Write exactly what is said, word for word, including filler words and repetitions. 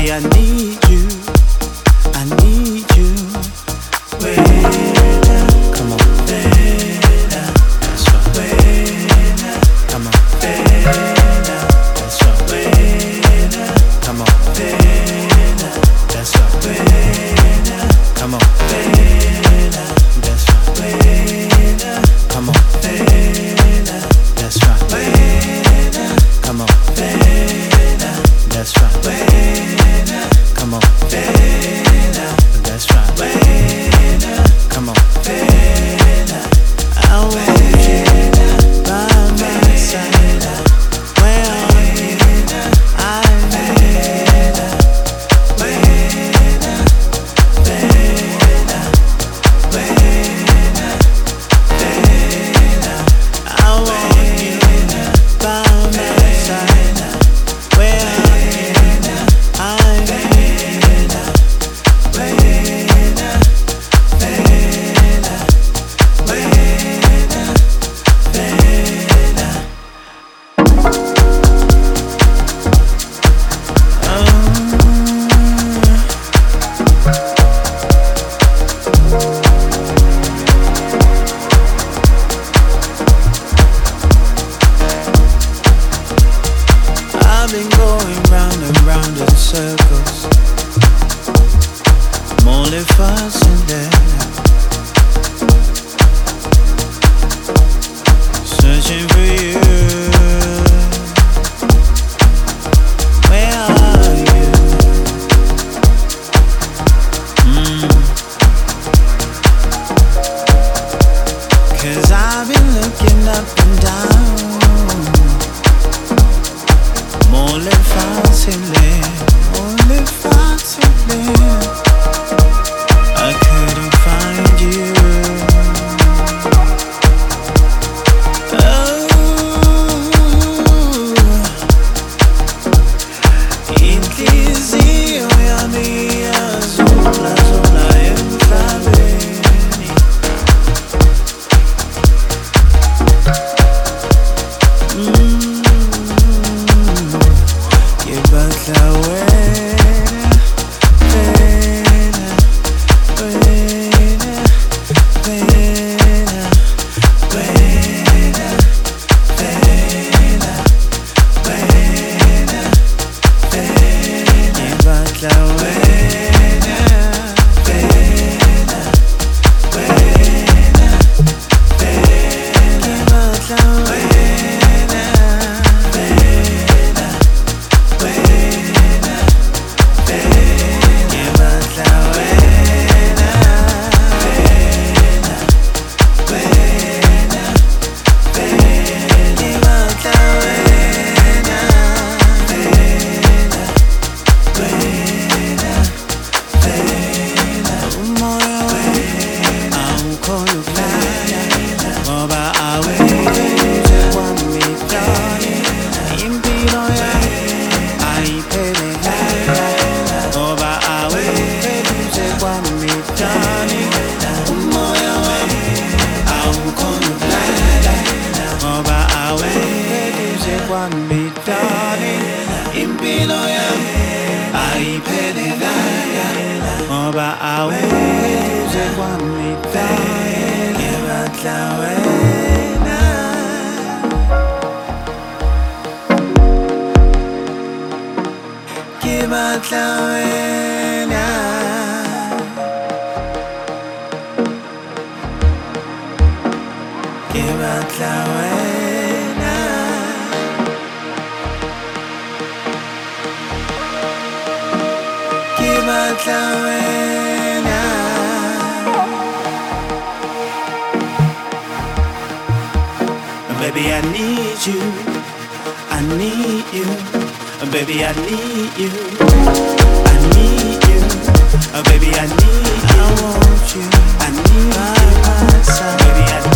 Baby, I need you, I need you. Buena, come on, buena, that's right. Buena, come on, buena, that's right. Buena, come on, buena, that's right. Buena, come on, buena, that's right. Buena, come on, buena, that's right. Buena, come on, buena, that's right. Buena, come on, buena, that's right. Buena, come on, buena, I want you by my side. Where are you? I need you. Buena, buena, buena, buena, I want you by my side. Where are you? I need you. Buena, buena, buena, buena. I've been going round and round in circles. I'm only fussing there, searching for you. Where are you? Mm. Cause I've been looking up and down. I'm only fussing there, only fussing there. I couldn't find you. Oh, inquisition mia sola, sola entra bene. Mm, che bella buena, buena, buena, buena, buena, buena, buena, buena, che bella buena, buena, buena, buena, che bella buena, buena, buena, che bella buena, buena, buena, buena, che bella buena, buena, buena, buena. Un moyo buena, un coyo buena, oba awe, one me doni, impino ya, ai pele gaya, oba awe, se one me doni. Un moyo buena, un coyo buena, oba awe, se one me doni, impino ya, ai pele gaya, oba awe, se one me doni. Che bella buena, che bella buena, che bella buena, che bella buena. Baby, I need you, I need you. Baby, I need you, I need you. Baby, I need you, I want you, I need you by my side. Baby, I need you.